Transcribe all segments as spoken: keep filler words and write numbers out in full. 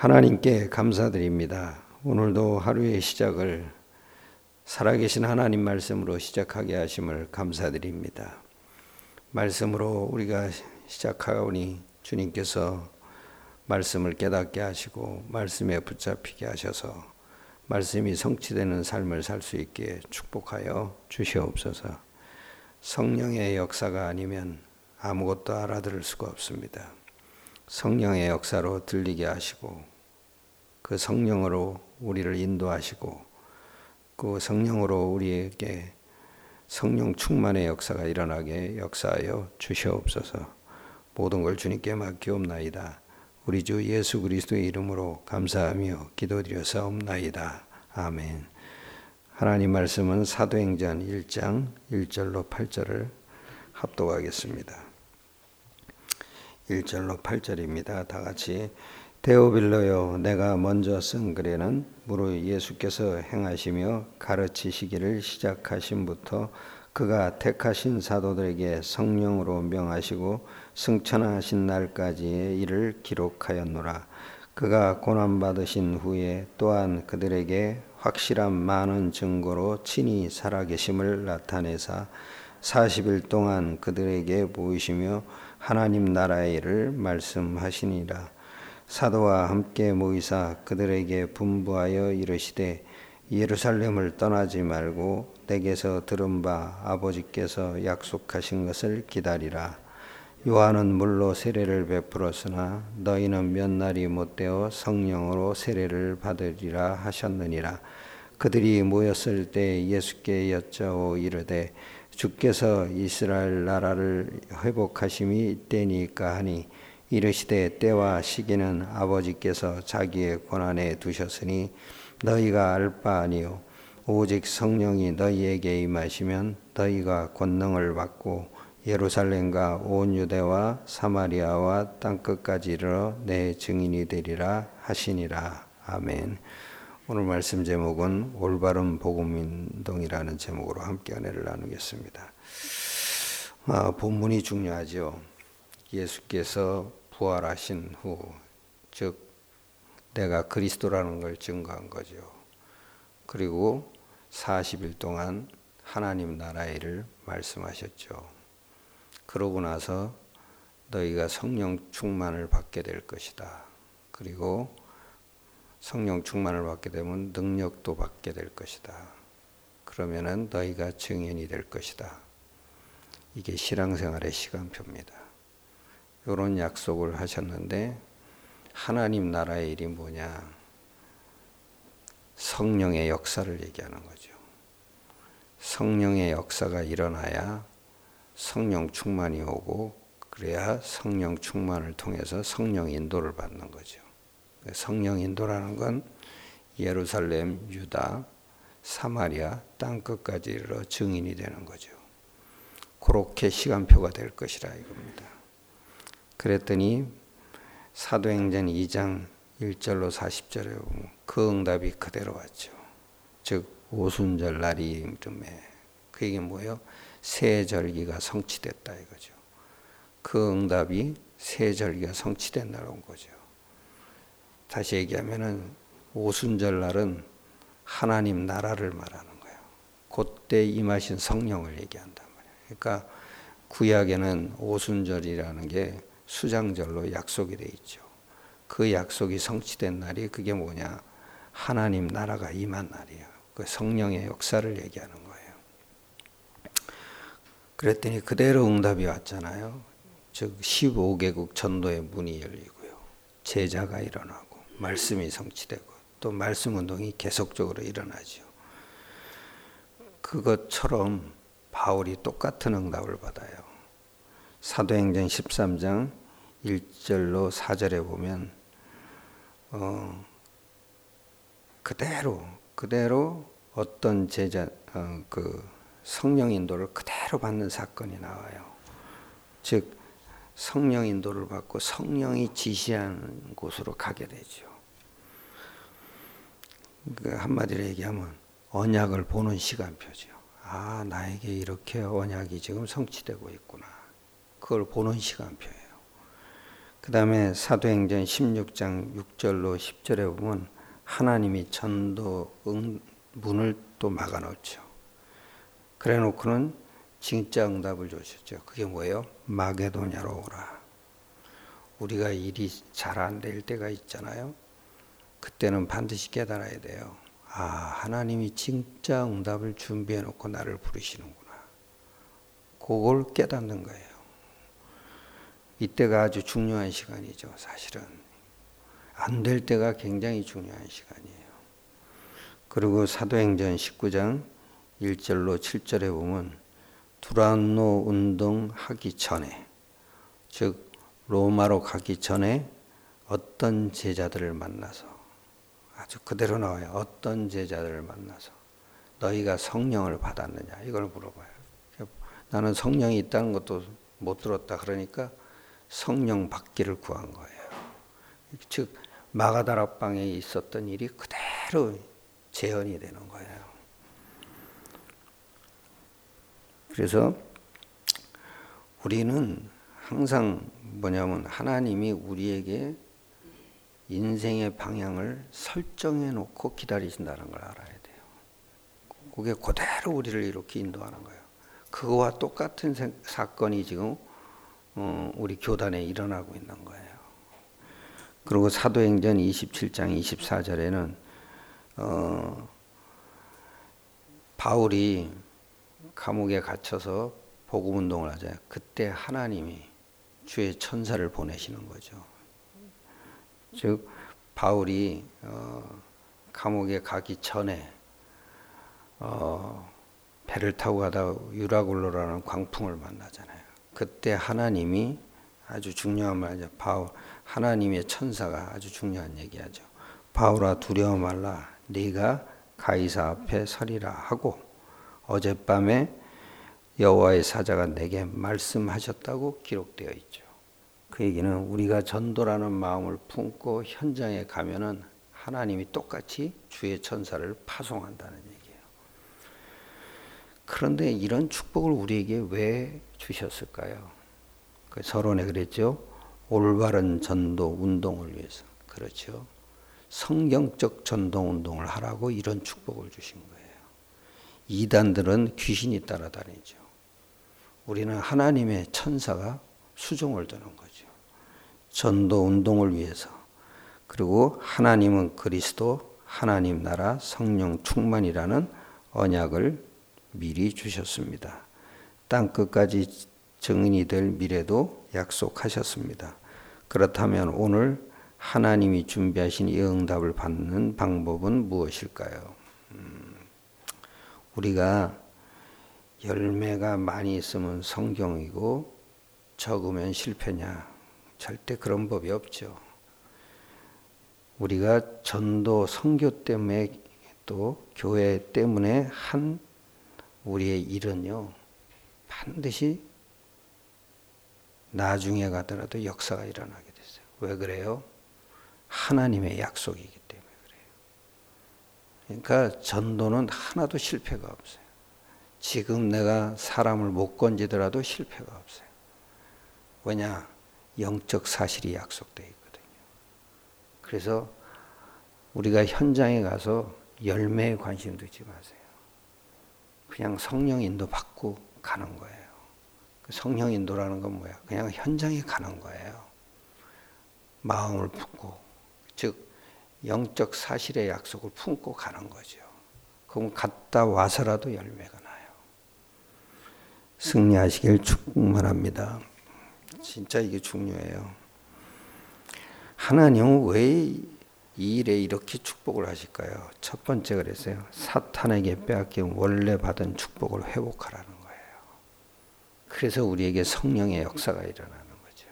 하나님께 감사드립니다. 오늘도 하루의 시작을 살아계신 하나님 말씀으로 시작하게 하심을 감사드립니다. 말씀으로 우리가 시작하오니 주님께서 말씀을 깨닫게 하시고 말씀에 붙잡히게 하셔서 말씀이 성취되는 삶을 살 수 있게 축복하여 주시옵소서. 성령의 역사가 아니면 아무것도 알아들을 수가 없습니다. 성령의 역사로 들리게 하시고 그 성령으로 우리를 인도하시고 그 성령으로 우리에게 성령 충만의 역사가 일어나게 역사하여 주시옵소서. 모든 걸 주님께 맡기옵나이다. 우리 주 예수 그리스도의 이름으로 감사하며 기도드려사옵나이다. 아멘. 하나님 말씀은 사도행전 일 장 일 절로 팔 절을 합독하겠습니다. 일 절로 팔 절입니다. 다 같이. 데오빌로여, 내가 먼저 쓴 글에는 무릇 예수께서 행하시며 가르치시기를 시작하심부터 그가 택하신 사도들에게 성령으로 명하시고 승천하신 날까지의 일을 기록하였노라. 그가 고난받으신 후에 또한 그들에게 확실한 많은 증거로 친히 살아계심을 나타내사 사십 일 동안 그들에게 보이시며 하나님 나라의 일을 말씀하시니라. 사도와 함께 모이사 그들에게 분부하여 이르시되 예루살렘을 떠나지 말고 내게서 들은 바 아버지께서 약속하신 것을 기다리라. 요한은 물로 세례를 베풀었으나 너희는 몇 날이 못되어 성령으로 세례를 받으리라 하셨느니라. 그들이 모였을 때 예수께 여짜오 이르되 주께서 이스라엘 나라를 회복하심이 이때니까 하니 이르시되 때와 시기는 아버지께서 자기의 권한에 두셨으니 너희가 알 바 아니요 오직 성령이 너희에게 임하시면 너희가 권능을 받고 예루살렘과 온 유대와 사마리아와 땅끝까지 이르러 내 증인이 되리라 하시니라. 아멘. 오늘 말씀 제목은 올바른 복음운동이라는 제목으로 함께 은혜를 나누겠습니다. 아, 본문이 중요하죠. 예수께서 부활하신 후, 즉 내가 그리스도라는 걸 증거한 거죠. 그리고 사십 일 동안 하나님 나라의 일을 말씀하셨죠. 그러고 나서 너희가 성령 충만을 받게 될 것이다. 그리고 성령 충만을 받게 되면 능력도 받게 될 것이다. 그러면은 너희가 증인이 될 것이다. 이게 신앙생활의 시간표입니다. 이런 약속을 하셨는데 하나님 나라의 일이 뭐냐? 성령의 역사를 얘기하는 거죠. 성령의 역사가 일어나야 성령 충만이 오고 그래야 성령 충만을 통해서 성령 인도를 받는 거죠. 성령 인도라는 건 예루살렘, 유다, 사마리아 땅끝까지 이르러 증인이 되는 거죠. 그렇게 시간표가 될 것이라 이겁니다. 그랬더니 사도행전 이 장 일 절로 사십 절에 보면 그 응답이 그대로 왔죠. 즉 오순절 날이 이름에 그게 뭐예요? 새 절기가 성취됐다 이거죠. 그 응답이 새 절기가 성취된 날 온 거죠. 다시 얘기하면은 오순절 날은 하나님 나라를 말하는 거예요. 그때 임하신 성령을 얘기한단 말이에요. 그러니까 구약에는 오순절이라는 게 수장절로 약속이 돼 있죠. 그 약속이 성취된 날이 그게 뭐냐? 하나님 나라가 임한 날이에요. 그 성령의 역사를 얘기하는 거예요. 그랬더니 그대로 응답이 왔잖아요. 즉 십오 개국 전도의 문이 열리고요. 제자가 일어나고 말씀이 성취되고 또 말씀 운동이 계속적으로 일어나죠. 그것처럼 바울이 똑같은 응답을 받아요. 사도행전 십삼 장 일 절로 사 절에 보면 어, 그대로 그대로 어떤 제자 어, 그 성령 인도를 그대로 받는 사건이 나와요. 즉 성령 인도를 받고 성령이 지시하는 곳으로 가게 되죠. 그 한마디로 얘기하면 언약을 보는 시간표죠. 아, 나에게 이렇게 언약이 지금 성취되고 있구나. 그걸 보는 시간표예요. 그 다음에 사도행전 십육 장 육 절로 십 절에 보면 하나님이 전도 응, 문을 또 막아놓죠. 그래 놓고는 진짜 응답을 주셨죠. 그게 뭐예요? 마게도냐로 오라. 우리가 일이 잘 안 될 때가 있잖아요. 그때는 반드시 깨달아야 돼요. 아, 하나님이 진짜 응답을 준비해 놓고 나를 부르시는구나. 그걸 깨닫는 거예요. 이때가 아주 중요한 시간이죠. 사실은 안 될 때가 굉장히 중요한 시간이에요. 그리고 사도행전 십구 장 일 절로 칠 절에 보면 두란노 운동하기 전에, 즉 로마로 가기 전에 어떤 제자들을 만나서, 아주 그대로 나와요. 어떤 제자들을 만나서 너희가 성령을 받았느냐 이걸 물어봐요. 나는 성령이 있다는 것도 못 들었다. 그러니까 성령 받기를 구한 거예요. 즉 마가다락방에 있었던 일이 그대로 재현이 되는 거예요. 그래서 우리는 항상 뭐냐면 하나님이 우리에게 인생의 방향을 설정해 놓고 기다리신다는 걸 알아야 돼요. 그게 그대로 우리를 이렇게 인도하는 거예요. 그거와 똑같은 사건이 지금 우리 교단에 일어나고 있는 거예요. 그리고 사도행전 이십칠 장 이십사 절에는 어, 바울이 감옥에 갇혀서 복음운동을 하잖아요. 그때 하나님이 주의 천사를 보내시는 거죠. 즉 바울이 어, 감옥에 가기 전에 어, 배를 타고 가다 유라굴로라는 광풍을 만나잖아요. 그때 하나님이 아주 중요한 말이죠. 바울 하나님의 천사가 아주 중요한 얘기하죠. 바울아 두려워 말라. 네가 가이사 앞에 서리라 하고 어젯밤에 여호와의 사자가 내게 말씀하셨다고 기록되어 있죠. 그 얘기는 우리가 전도라는 마음을 품고 현장에 가면은 하나님이 똑같이 주의 천사를 파송한다는 얘기예요. 그런데 이런 축복을 우리에게 왜 주셨을까요? 그 서론에 그랬죠. 올바른 전도 운동을 위해서. 그렇죠. 성경적 전도 운동을 하라고 이런 축복을 주신 거예요. 이단들은 귀신이 따라다니죠. 우리는 하나님의 천사가 수종을 두는 거죠. 전도 운동을 위해서. 그리고 하나님은 그리스도, 하나님 나라, 성령 충만이라는 언약을 미리 주셨습니다. 땅끝까지 증인이 될 미래도 약속하셨습니다. 그렇다면 오늘 하나님이 준비하신 이 응답을 받는 방법은 무엇일까요? 음, 우리가 열매가 많이 있으면 성경이고 적으면 실패냐? 절대 그런 법이 없죠. 우리가 전도 선교 때문에 또 교회 때문에 한 우리의 일은요 반드시 나중에 가더라도 역사가 일어나게 됐어요. 왜 그래요? 하나님의 약속이기 때문에 그래요. 그러니까 전도는 하나도 실패가 없어요. 지금 내가 사람을 못 건지더라도 실패가 없어요. 왜냐? 영적 사실이 약속되어 있거든요. 그래서 우리가 현장에 가서 열매에 관심 두지 마세요. 그냥 성령 인도 받고 가는 거예요. 성령 인도라는 건 뭐야? 그냥 현장에 가는 거예요. 마음을 품고, 즉 영적 사실의 약속을 품고 가는 거죠. 그럼 갔다 와서라도 열매가 나요. 승리하시길 축복합니다. 진짜 이게 중요해요. 하나님은 왜 이 일에 이렇게 축복을 하실까요? 첫 번째 그랬어요. 사탄에게 빼앗긴 원래 받은 축복을 회복하라는 거예요. 그래서 우리에게 성령의 역사가 일어나는 거죠.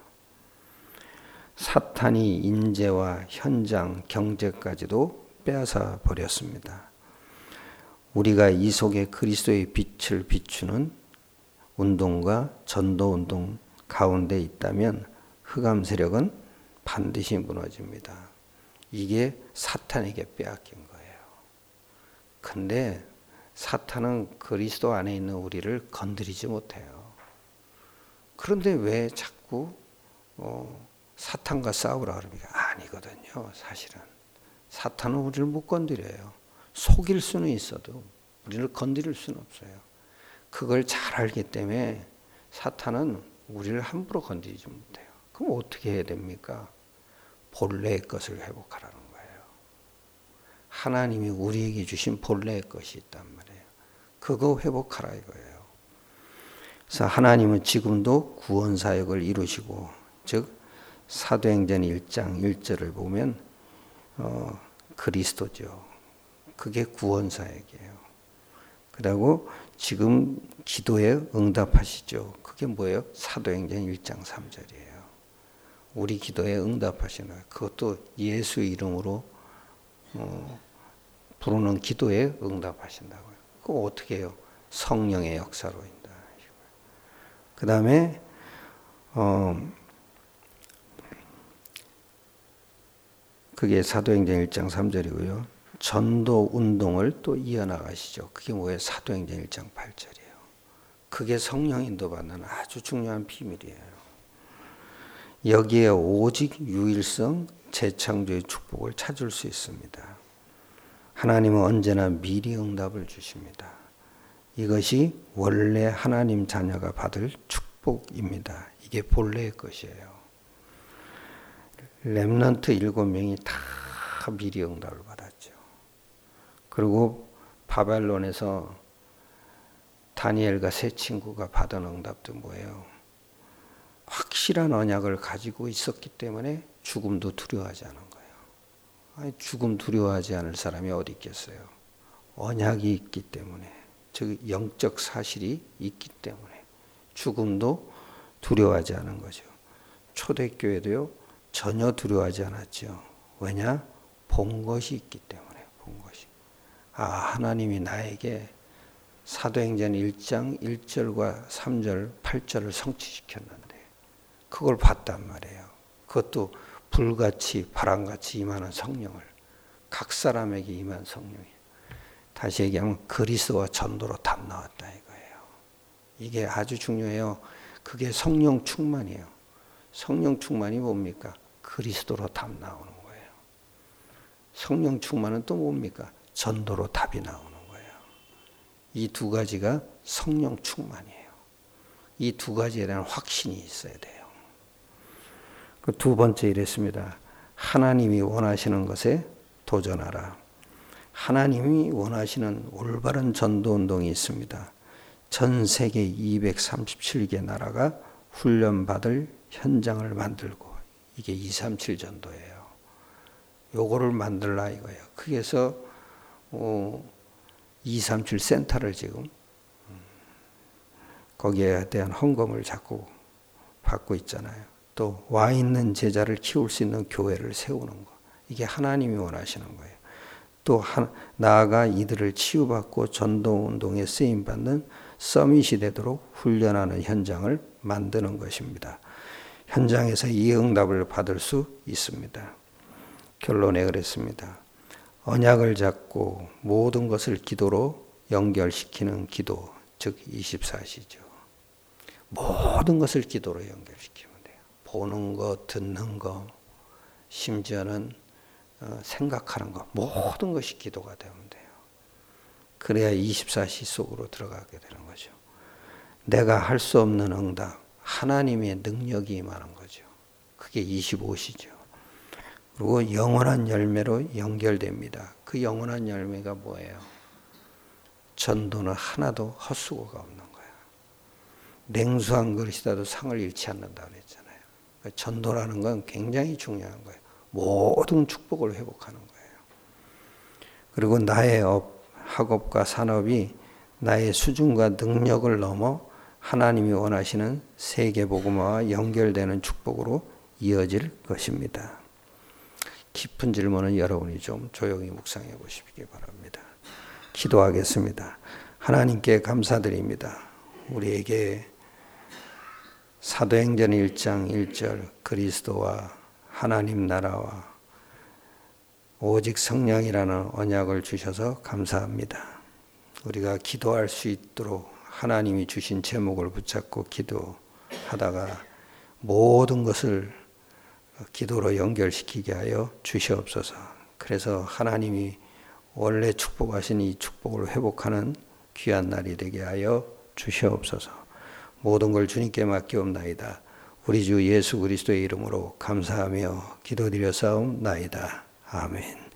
사탄이 인재와 현장, 경제까지도 빼앗아 버렸습니다. 우리가 이 속에 그리스도의 빛을 비추는 운동과 전도 운동 가운데 있다면 흑암 세력은 반드시 무너집니다. 이게 사탄에게 빼앗긴 거예요. 근데 사탄은 그리스도 안에 있는 우리를 건드리지 못해요. 그런데 왜 자꾸 어, 사탄과 싸우라 그러니까 아니거든요. 사실은 사탄은 우리를 못 건드려요. 속일 수는 있어도 우리를 건드릴 수는 없어요. 그걸 잘 알기 때문에 사탄은 우리를 함부로 건드리지 못해요. 그럼 어떻게 해야 됩니까? 본래의 것을 회복하라는 거예요. 하나님이 우리에게 주신 본래의 것이 있단 말이에요. 그거 회복하라 이거예요. 그래서 하나님은 지금도 구원 사역을 이루시고, 즉 사도행전 일 장 일 절을 보면 어, 그리스도죠. 그게 구원 사역이에요. 그리고 지금 기도에 응답하시죠. 그게 뭐예요? 사도행전 일 장 삼 절이에요. 우리 기도에 응답하시는 거예요. 그것도 예수 이름으로 어, 부르는 기도에 응답하신다고요. 그거 어떻게 해요? 성령의 역사로 인다. 그 다음에 어, 그게 사도행전 일 장 삼 절이고요. 전도 운동을 또 이어나가시죠. 그게 뭐예요? 사도행전 일 장 팔 절이에요. 그게 성령 인도받는 아주 중요한 비밀이에요. 여기에 오직 유일성, 재창조의 축복을 찾을 수 있습니다. 하나님은 언제나 미리 응답을 주십니다. 이것이 원래 하나님 자녀가 받을 축복입니다. 이게 본래의 것이에요. 렘넌트 일곱 명이 다 미리 응답을 받았죠. 그리고 바벨론에서 다니엘과 세 친구가 받은 응답도 뭐예요? 확실한 언약을 가지고 있었기 때문에 죽음도 두려워하지 않은 거예요. 아니, 죽음 두려워하지 않을 사람이 어디 있겠어요? 언약이 있기 때문에, 즉 영적 사실이 있기 때문에 죽음도 두려워하지 않은 거죠. 초대교회도요 전혀 두려워하지 않았죠. 왜냐? 본 것이 있기 때문에. 본 것이. 아, 하나님이 나에게 사도행전 일 장 일 절과 삼 절, 팔 절을 성취시켰는데 그걸 봤단 말이에요. 그것도 불같이 바람같이 임하는 성령을, 각 사람에게 임한 성령이. 다시 얘기하면 그리스도와 전도로 답 나왔다 이거예요. 이게 아주 중요해요. 그게 성령 충만이에요. 성령 충만이 뭡니까? 그리스도로 답 나오는 거예요. 성령 충만은 또 뭡니까? 전도로 답이 나오는 거예요. 이 두 가지가 성령 충만이에요. 이 두 가지에 대한 확신이 있어야 돼요. 그 두 번째 이랬습니다. 하나님이 원하시는 것에 도전하라. 하나님이 원하시는 올바른 전도운동이 있습니다. 전 세계 이백삼십칠 개 나라가 훈련받을 현장을 만들고, 이게 이백삼십칠 전도예요. 요거를 만들라 이거예요. 그래서 어, 이백삼십칠 센터를 지금 거기에 대한 헌금을 자꾸 받고 있잖아요. 또 와 있는 제자를 키울 수 있는 교회를 세우는 거. 이게 하나님이 원하시는 거예요. 또 하, 나아가 이들을 치유받고 전도운동에 쓰임받는 서밋이 되도록 훈련하는 현장을 만드는 것입니다. 현장에서 이 응답을 받을 수 있습니다. 결론에 그랬습니다. 언약을 잡고 모든 것을 기도로 연결시키는 기도, 즉 이십사 시죠. 모든 것을 기도로 연결시키면 돼요. 보는 거, 듣는 거, 심지어는 생각하는 거, 모든 것이 기도가 되면 돼요. 그래야 이십사 시 속으로 들어가게 되는 거죠. 내가 할 수 없는 응답, 하나님의 능력이 임하는 거죠. 그게 이십오 시죠. 그리고 영원한 열매로 연결됩니다. 그 영원한 열매가 뭐예요? 전도는 하나도 헛수고가 없는 거야. 냉수한 그릇이라도 상을 잃지 않는다 그랬잖아요. 그러니까 전도라는 건 굉장히 중요한 거예요. 모든 축복을 회복하는 거예요. 그리고 나의 업, 학업과 산업이 나의 수준과 능력을 넘어 하나님이 원하시는 세계복음화와 연결되는 축복으로 이어질 것입니다. 깊은 질문은 여러분이 좀 조용히 묵상해 보시기 바랍니다. 기도하겠습니다. 하나님께 감사드립니다. 우리에게 사도행전 일 장 일 절 그리스도와 하나님 나라와 오직 성령이라는 언약을 주셔서 감사합니다. 우리가 기도할 수 있도록 하나님이 주신 제목을 붙잡고 기도하다가 모든 것을 기도로 연결시키게 하여 주시옵소서. 그래서 하나님이 원래 축복하신 이 축복을 회복하는 귀한 날이 되게 하여 주시옵소서. 모든 걸 주님께 맡기옵나이다. 우리 주 예수 그리스도의 이름으로 감사하며 기도드려 싸움나이다. 아멘.